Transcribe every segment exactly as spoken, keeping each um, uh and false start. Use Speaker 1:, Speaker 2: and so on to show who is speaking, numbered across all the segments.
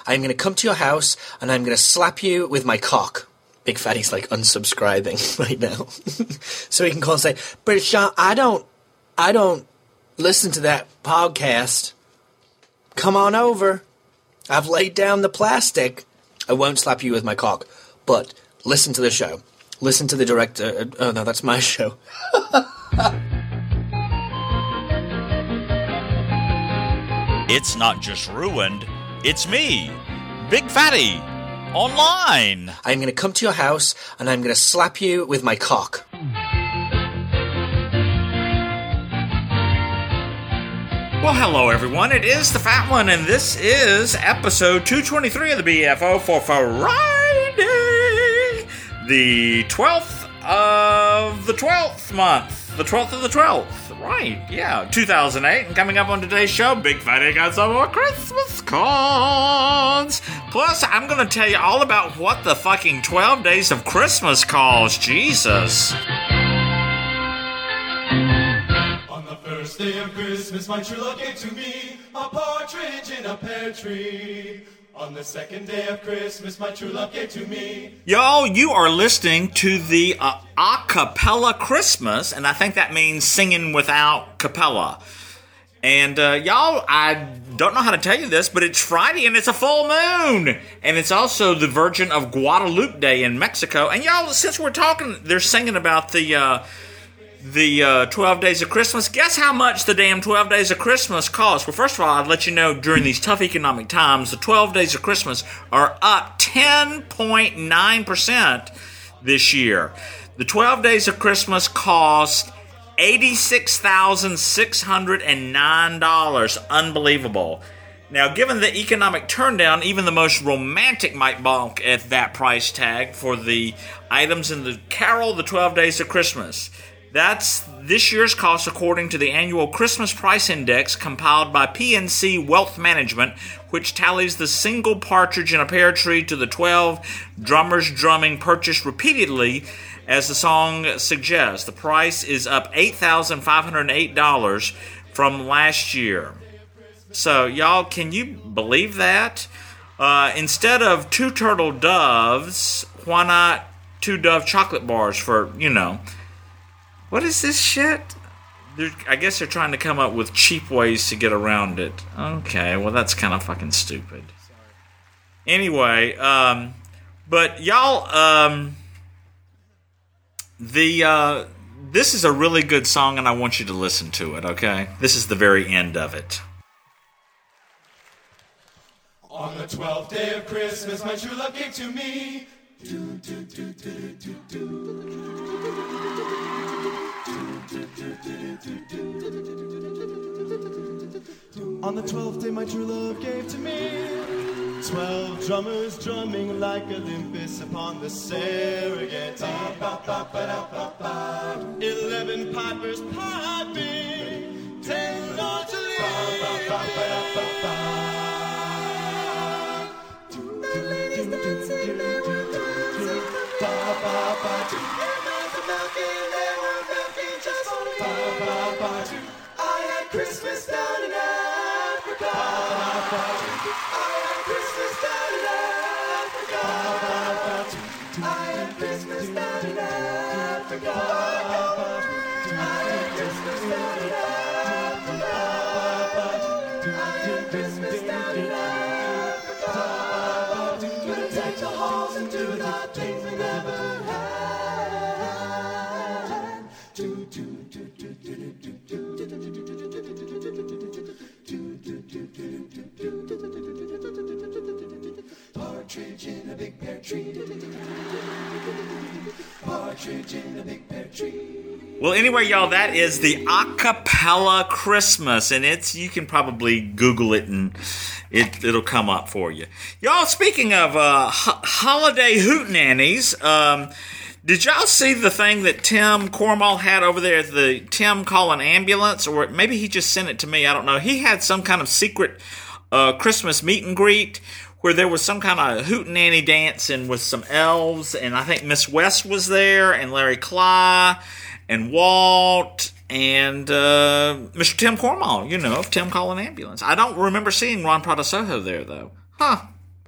Speaker 1: I'm going to come to your house and I'm going to slap you with my cock. Big Fatty's like unsubscribing right now. So he can call and say, British Sean, I don't, I don't listen to that podcast. Come on over. I've laid down the plastic. I won't slap you with my cock, but listen to the show. Listen to the director. Oh, no, that's my show.
Speaker 2: It's not just ruined. It's me, Big Fatty, online.
Speaker 1: I'm going to come to your house and I'm going to slap you with my cock.
Speaker 2: Well, hello, everyone. It is the Fat One, and this is episode two twenty-three of the B F O for Friday, the twelfth of the twelfth month. The twelfth of the twelfth. Right, yeah, two thousand eight. And coming up on today's show, Big Fatty got some more Christmas cards. Plus, I'm going to tell you all about what the fucking twelve Days of Christmas calls. Jesus.
Speaker 3: First day of Christmas, my true love gave to me a partridge in a pear tree. On the second day of Christmas, my true love gave to me.
Speaker 2: Y'all, you are listening to the uh, a cappella Christmas, and I think that means singing without capella. And uh, y'all, I don't know how to tell you this, but it's Friday and it's a full moon. And it's also the Virgin of Guadalupe Day in Mexico. And y'all, since we're talking, they're singing about the... Uh, The uh, twelve Days of Christmas. Guess how much the damn twelve Days of Christmas cost? Well, first of all, I'd let you know during these tough economic times, the twelve Days of Christmas are up ten point nine percent this year. The twelve Days of Christmas cost eighty-six thousand six hundred nine dollars. Unbelievable. Now, given the economic turndown, even the most romantic might balk at that price tag for the items in the Carol, the twelve Days of Christmas. That's this year's cost according to the annual Christmas Price Index compiled by P N C Wealth Management, which tallies the single partridge in a pear tree to the twelve drummers drumming purchased repeatedly, as the song suggests. The price is up eight thousand five hundred eight dollars from last year. So, y'all, can you believe that? Uh, instead of two turtle doves, why not two Dove chocolate bars for, you know... What is this shit? They're, I guess they're trying to come up with cheap ways to get around it. Okay, well, that's kind of fucking stupid. Anyway, um, but y'all, um, the, uh, this is a really good song, and I want you to listen to it, okay? This is the very end of it.
Speaker 3: On the twelfth day of Christmas, my true love gave to me. Do, do, do, do, do, do. On the twelfth day, my true love gave to me twelve drummers drumming like Olympus upon the Serengeti. Eleven pipers piping, ten lords to lead. The ladies dancing, they were dancing. I had Christmas down in Africa. I had Christmas down in Africa. I had Christmas down in Africa. I had Christmas down in Africa. I had Christmas down in Africa. Gonna take the halls and do the things we never had. Do, do, do, do, do, do, do. Partridge in a big pear tree. Partridge in a big pear tree.
Speaker 2: Well, anyway, y'all, that is the Acapella Christmas, and it's you can probably Google it and it it'll come up for you. Y'all, speaking of uh, ho- holiday hootenannies, um, did y'all see the thing that Tim Cornwall had over there at the Tim Call an Ambulance? Or maybe he just sent it to me, I don't know. He had some kind of secret uh, Christmas meet and greet where there was some kind of hootenanny dancing with some elves, and I think Miss West was there, and Larry Cly, and Walt, and uh, Mister Tim Cornwall, you know, of Tim Call an Ambulance. I don't remember seeing Ron Prada Soho there, though. Huh.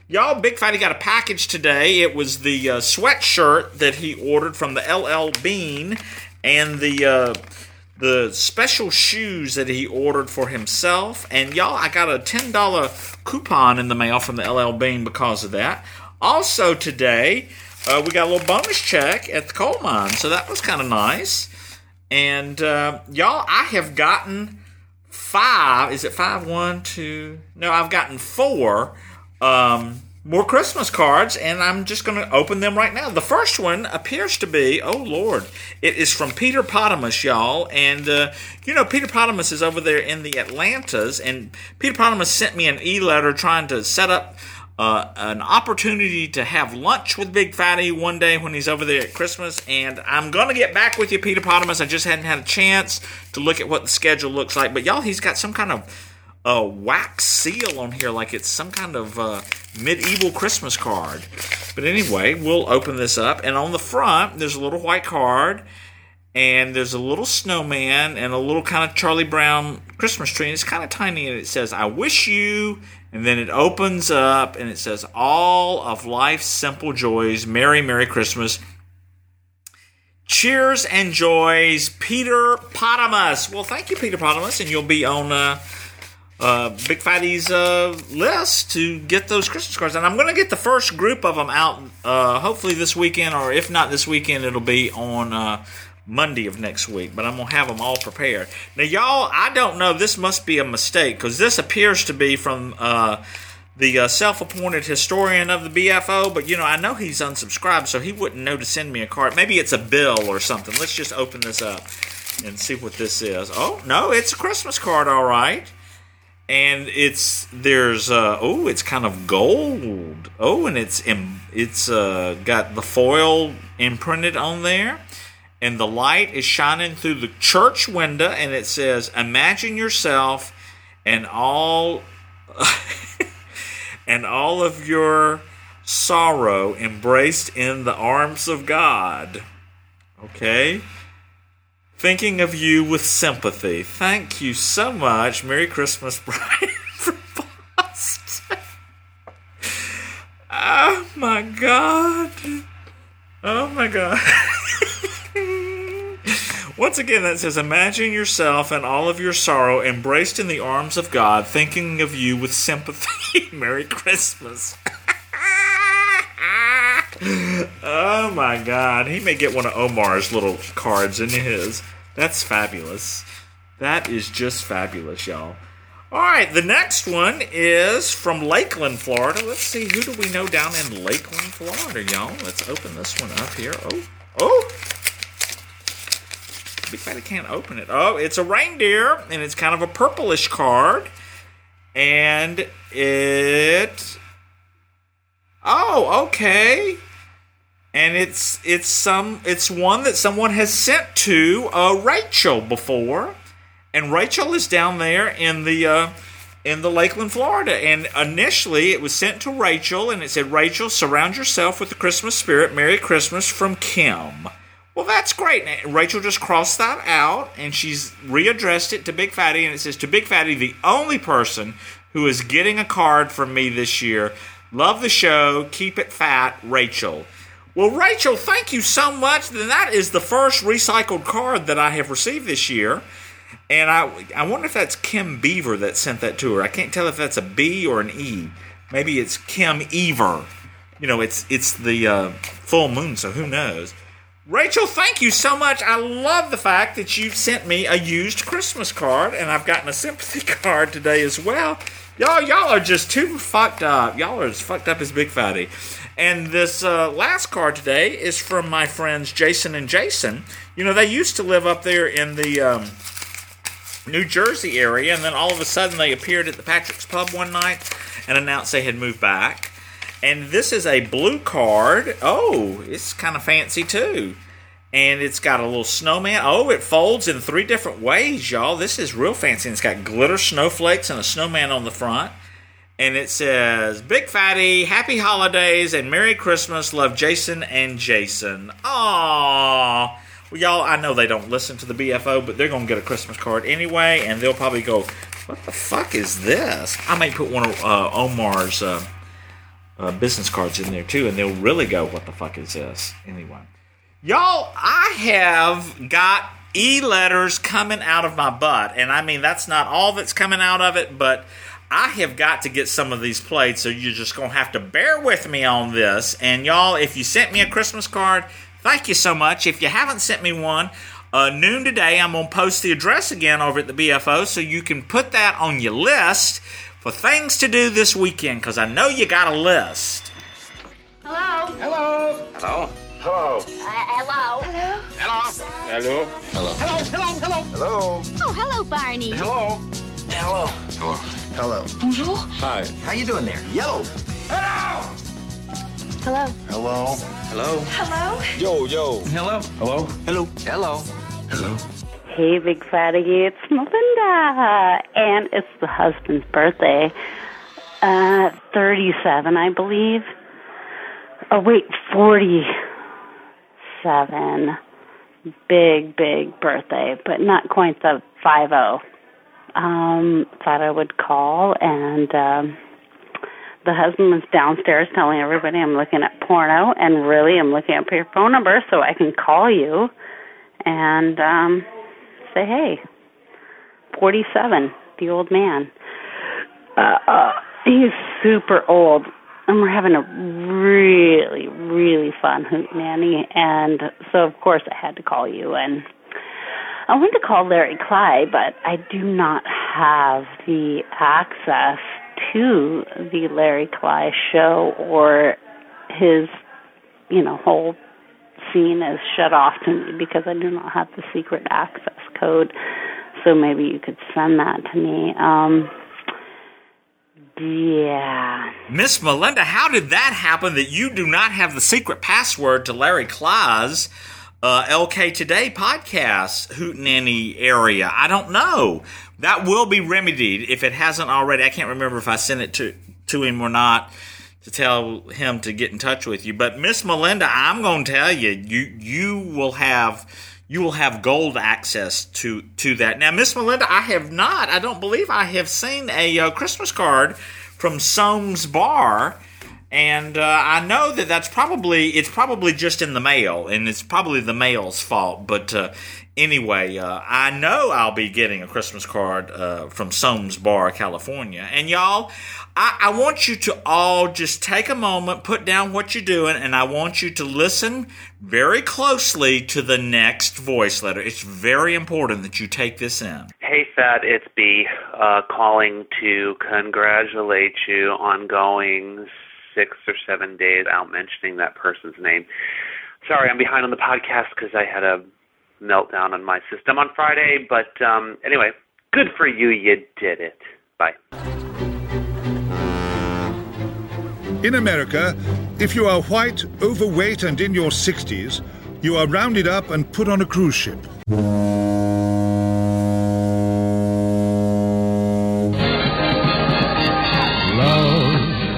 Speaker 2: Y'all, Big Fatty got a package today. It was the uh, sweatshirt that he ordered from the L L Bean and the uh, the special shoes that he ordered for himself. And y'all, I got a ten dollar coupon in the mail from the L L Bean because of that. Also today, uh, we got a little bonus check at the coal mine, so that was kind of nice. And uh, y'all, I have gotten five. Is it five? One, two. No, I've gotten four. Um, more Christmas cards, and I'm just going to open them right now. The first one appears to be, oh Lord, it is from Peter Potamus, y'all. And, uh, you know, Peter Potamus is over there in the Atlantas, and Peter Potamus sent me an e-letter trying to set up uh, an opportunity to have lunch with Big Fatty one day when he's over there at Christmas. And I'm going to get back with you, Peter Potamus. I just hadn't had a chance to look at what the schedule looks like. But, y'all, he's got some kind of a wax seal on here like it's some kind of uh, medieval Christmas card. But anyway, we'll open this up. And on the front, there's a little white card. And there's a little snowman and a little kind of Charlie Brown Christmas tree. And it's kind of tiny. And it says, I wish you. And then it opens up and it says, all of life's simple joys. Merry, Merry Christmas. Cheers and joys, Peter Potamus. Well, thank you, Peter Potamus. And you'll be on Uh, Uh, Big Fatty's uh, list to get those Christmas cards. And I'm going to get the first group of them out uh, hopefully this weekend, or if not this weekend, it'll be on uh, Monday of next week. But I'm going to have them all prepared. Now, y'all, I don't know. This must be a mistake, because this appears to be from uh, the uh, self-appointed historian of the B F O. But, you know, I know he's unsubscribed, so he wouldn't know to send me a card. Maybe it's a bill or something. Let's just open this up and see what this is. Oh, no, it's a Christmas card, all right. And it's there's uh, oh it's kind of gold. Oh, and it's it's uh, got the foil imprinted on there, and the light is shining through the church window, and it says, "Imagine yourself and all and all of your sorrow embraced in the arms of God." Okay. Thinking of you with sympathy. Thank you so much. Merry Christmas, Brian from Boston. Oh, my God. Oh, my God. Once again, that says, imagine yourself and all of your sorrow embraced in the arms of God, thinking of you with sympathy. Merry Christmas. Oh, my God. He may get one of Omar's little cards in his. That's fabulous. That is just fabulous, y'all. All right, the next one is from Lakeland, Florida. Let's see, who do we know down in Lakeland, Florida, y'all? Let's open this one up here. Oh, oh. Big Fatty can't open it. Oh, it's a reindeer, and it's kind of a purplish card. And it... Oh, okay. And it's it's some it's one that someone has sent to uh, Rachel before, and Rachel is down there in the uh, in the Lakeland, Florida. And initially, it was sent to Rachel, and it said, "Rachel, surround yourself with the Christmas spirit. Merry Christmas from Kim." Well, that's great. And Rachel just crossed that out, and she's readdressed it to Big Fatty, and it says, "To Big Fatty, the only person who is getting a card from me this year. Love the show. Keep it fat, Rachel." Well, Rachel, thank you so much. Then that is the first recycled card that I have received this year. And I I wonder if that's Kim Beaver that sent that to her. I can't tell if that's a B or an E. Maybe it's Kim Ever. You know, it's it's the uh, full moon, so who knows. Rachel, thank you so much. I love the fact that you sent me a used Christmas card, and I've gotten a sympathy card today as well. Y'all, y'all are just too fucked up. Y'all are as fucked up as Big Fatty. And this uh, last card today is from my friends Jason and Jason. You know, they used to live up there in the um, New Jersey area, and then all of a sudden they appeared at the Patrick's Pub one night and announced they had moved back. And this is a blue card. Oh, it's kind of fancy too. And it's got a little snowman. Oh, it folds in three different ways, y'all. This is real fancy. And it's got glitter snowflakes and a snowman on the front. And it says, Big Fatty, Happy Holidays, and Merry Christmas. Love, Jason and Jason. Aww. Well, y'all, I know they don't listen to the B F O, but they're going to get a Christmas card anyway. And they'll probably go, what the fuck is this? I may put one of uh, Omar's... Uh, uh, business cards in there too, and they'll really go, what the fuck is this? Anyway. Y'all, I have got e-letters coming out of my butt, and I mean, that's not all that's coming out of it, but I have got to get some of these played, so you're just going to have to bear with me on this. And y'all, if you sent me a Christmas card, thank you so much. If you haven't sent me one, uh, noon today, I'm going to post the address again over at the B F O, so you can put that on your list for things to do this weekend, because I know you got a list.
Speaker 4: Hello?
Speaker 5: Hello.
Speaker 6: Hello.
Speaker 5: Hello.
Speaker 4: Uh, hello? Hello?
Speaker 5: Hello.
Speaker 6: Hello.
Speaker 5: Hello. Hello. Hello. Hello.
Speaker 4: Oh, hello, Barney.
Speaker 5: Hello. Hello.
Speaker 6: Hello.
Speaker 5: Hello.
Speaker 4: Bonjour.
Speaker 6: Hi.
Speaker 5: How you doing there? Yellow. Hello.
Speaker 4: Hello.
Speaker 5: Hello.
Speaker 6: Hello.
Speaker 4: Hello?
Speaker 6: Yo, yo.
Speaker 5: Hello.
Speaker 6: Hello. Hello. Hello. Hello.
Speaker 7: Hey, Big Fatty, it's Melinda, and it's the husband's birthday. Uh, thirty-seven, I believe. Oh, wait, forty-seven. Big, big birthday, but not quite the five oh. Um, thought I would call, and um, the husband was downstairs telling everybody I'm looking at porno, and really I'm looking up your phone number so I can call you and um, say, hey, forty-seven, the old man. Uh, uh, he's super old, and we're having a really, really fun hootenanny, and so, of course, I had to call you, and I wanted to call Larry Clyde, but I do not have the access to the Larry Clyde show, or his, you know, whole scene is shut off to me because I do not have the secret access code. So maybe you could send that to me. Um, yeah.
Speaker 2: Miss Melinda, how did that happen that you do not have the secret password to Larry Clyde's uh, L K Today podcast hootenanny area? I don't know. That will be remedied if it hasn't already. I can't remember if I sent it to, to him or not to tell him to get in touch with you. But Miss Melinda, I'm going to tell you, you you will have you will have gold access to to that. Now, Miss Melinda, I have not. I don't believe I have seen a uh, Christmas card from Soames Bar, and uh, I know that that's probably it's probably just in the mail, and it's probably the mail's fault. But uh, anyway, uh, I know I'll be getting a Christmas card uh, from Soames Bar, California, and y'all. I, I want you to all just take a moment, put down what you're doing, and I want you to listen very closely to the next voice letter. It's very important that you take this in.
Speaker 8: Hey, Fat, it's B, uh, calling to congratulate you on going six or seven days without mentioning that person's name. Sorry, I'm behind on the podcast because I had a meltdown on my system on Friday, but um, anyway, good for you, you did it. Bye.
Speaker 9: In America, if you are white, overweight, and in your sixties, you are rounded up and put on a cruise ship.
Speaker 3: Love,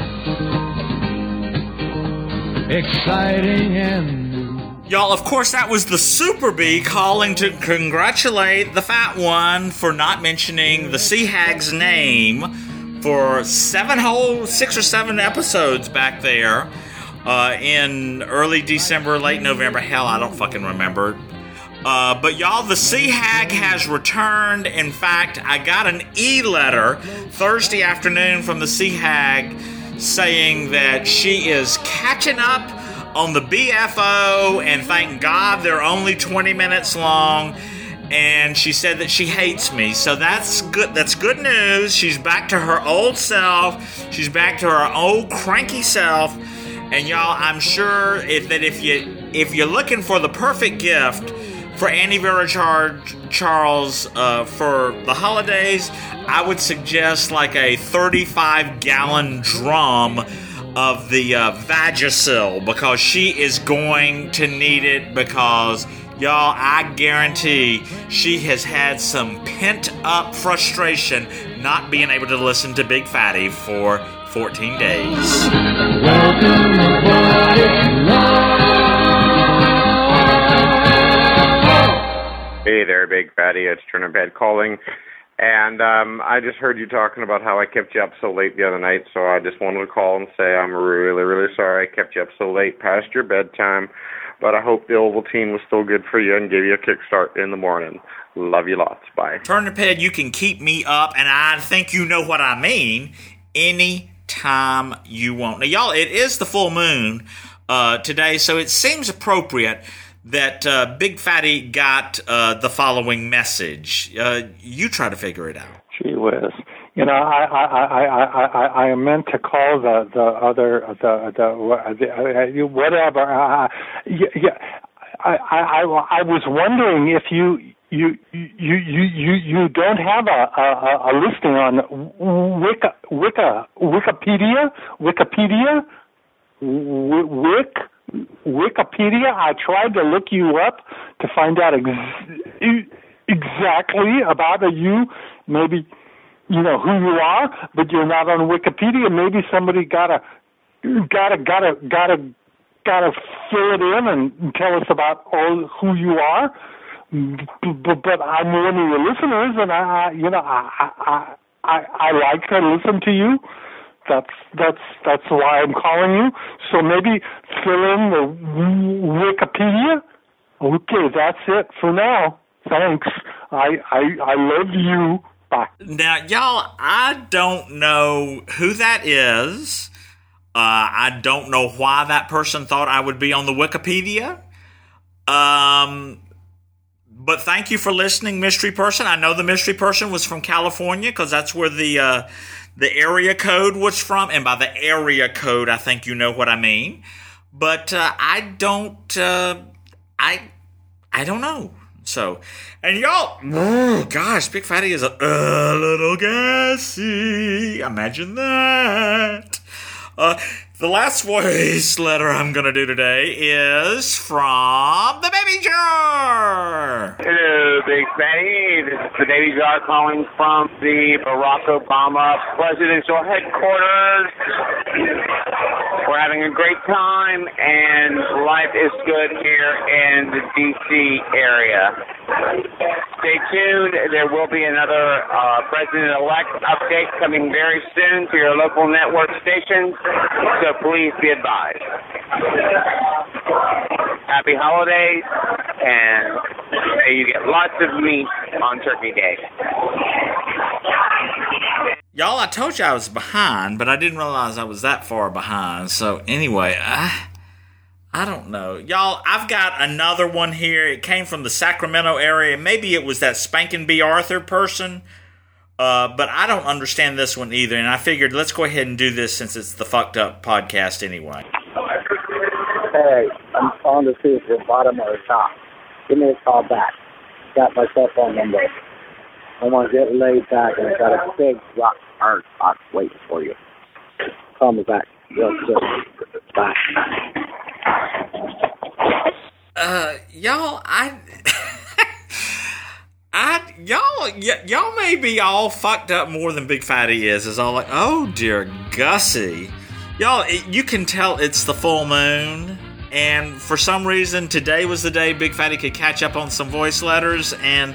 Speaker 3: exciting and
Speaker 2: Y'all, of course, that was the Super Bee calling to congratulate the fat one for not mentioning the Sea Hag's name for seven whole, six or seven episodes back there uh, in early December, late November. Hell, I don't fucking remember. Uh, but y'all, the Sea Hag has returned. In fact, I got an e-letter Thursday afternoon from the Sea Hag saying that she is catching up on the B F O, and thank God they're only twenty minutes long. And she said that she hates me, so that's good. That's good news. She's back to her old self. She's back to her old cranky self. And y'all, I'm sure if that if you if you're looking for the perfect gift for Annie Vera Char- Charles uh, for the holidays, I would suggest like a thirty-five gallon drum of the uh, Vagisil, because she is going to need it, because y'all, I guarantee she has had some pent-up frustration not being able to listen to Big Fatty for fourteen days.
Speaker 3: welcome aboard, it's love.
Speaker 10: Hey there, Big Fatty. It's Turner Bed calling. And um, I just heard you talking about how I kept you up so late the other night, so I just wanted to call and say I'm really, really sorry I kept you up so late past your bedtime. But I hope the Ovaltine was still good for you and gave you a kickstart in the morning. Love you lots. Bye.
Speaker 2: Turniphead, you can keep me up, and I think you know what I mean, any time you want. Now, y'all, it is the full moon uh, today, so it seems appropriate that uh, Big Fatty got uh, the following message. Uh, you try to figure it out.
Speaker 11: Gee whiz. You know, I I I I I, I meant to call the the other the the, the whatever. Uh, yeah, I, I I I was wondering if you you you you you you don't have a a, a listing on Wiki Wiki Wikipedia Wikipedia Wik. Wikipedia. I tried to look you up to find out ex- exactly about you, maybe, you know, who you are, but you're not on Wikipedia. Maybe somebody gotta, gotta, gotta, gotta, gotta fill it in and tell us about all who you are. But, but I'm one of your listeners, and I, you know, I, I, I, I like to listen to you. That's that's that's why I'm calling you. So maybe fill in the Wikipedia. Okay, that's it for now. Thanks. I I, I love you. Bye.
Speaker 2: Now, y'all, I don't know who that is. Uh, I don't know why that person thought I would be on the Wikipedia. Um, but thank you for listening, mystery person. I know the mystery person was from California because that's where the uh, the area code was from. And by the area code, I think you know what I mean. But uh, I don't. Uh, I I don't know. So, and y'all, oh gosh, Big Fatty is a, a little gassy. Imagine that. Uh, the last voice letter I'm going to do today is from the Baby Jar.
Speaker 12: Hello, Big Fatty. This is the Baby Jar calling from the Barack Obama presidential headquarters. We're having a great time, and life is good here in the D C area. Stay tuned. There will be another uh, president-elect update coming very soon to your local network stations, so please be advised. Happy holidays, and may you get lots of meat on Turkey Day.
Speaker 2: Y'all, I told you I was behind, but I didn't realize I was that far behind. So anyway, I, I don't know. Y'all, I've got another one here. It came from the Sacramento area. Maybe it was that Spankin' B. Arthur person, uh, but I don't understand this one either. And I figured let's go ahead and do this since it's the Fucked Up podcast anyway.
Speaker 13: Hey, I'm calling to see if you're bottom or top. Give me a call back. Got my cell phone number. I want to get laid back, and I got a big rock hard box waiting for you. Call me back real soon. Bye.
Speaker 2: Uh, y'all, I, I, y'all, y- y'all may be all fucked up more than Big Fatty is. Is all like, oh dear Gussie, y'all, it, you can tell it's the full moon, and for some reason today was the day Big Fatty could catch up on some voice letters, and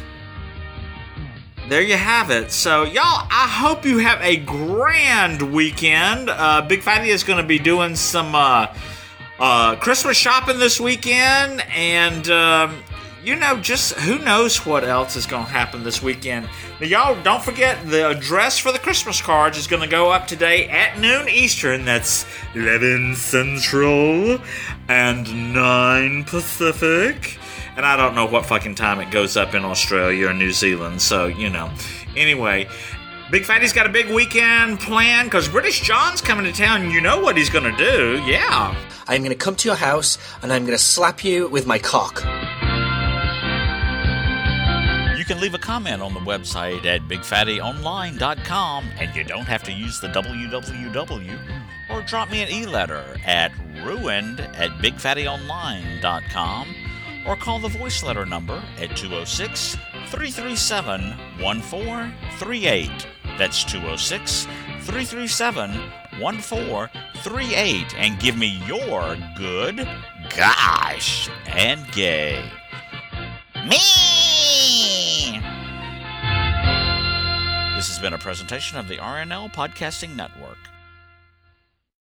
Speaker 2: there you have it. So, y'all, I hope you have a grand weekend. Uh, Big Fatty is going to be doing some uh, uh, Christmas shopping this weekend. And, um, you know, just who knows what else is going to happen this weekend. Now, y'all, don't forget the address for the Christmas cards is going to go up today at noon Eastern. That's eleven Central and nine Pacific. And I don't know what fucking time it goes up in Australia or New Zealand, so, you know. Anyway, Big Fatty's got a big weekend planned, because British John's coming to town, and you know what he's going to do, yeah.
Speaker 1: I'm going to come to your house, and I'm going to slap you with my cock.
Speaker 14: You can leave a comment on the website at big fatty online dot com, and you don't have to use the w w w, or drop me an e-letter at ruined at big fatty online dot com. Or call the voice letter number at two oh six, three three seven, one four three eight. That's two oh six, three three seven, one four three eight. And give me your good, gosh, and gay. Me! has been a presentation of the R N L Podcasting Network.